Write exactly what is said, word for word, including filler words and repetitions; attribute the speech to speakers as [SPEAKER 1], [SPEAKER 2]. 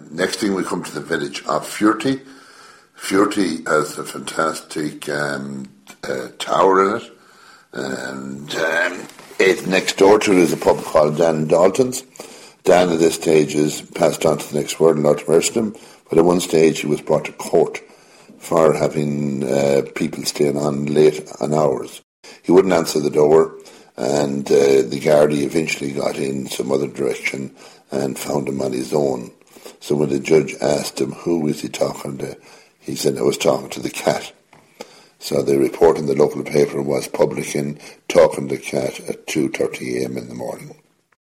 [SPEAKER 1] next thing we come to the village of Furty. Furty has a fantastic um, uh, tower in it, and um, it, next door to it is a pub called Dan Dalton's. Dan at this stage is passed on to the next world, Lord mercy him, but at one stage he was brought to court for having uh, people staying on late on hours. He wouldn't answer the door, and uh, the Gardaí eventually got in some other direction and found him on his own. So when the judge asked him who was he talking to, he said, I was talking to the cat. So the report in the local paper was Publican talking to the cat at two thirty a.m. in the morning.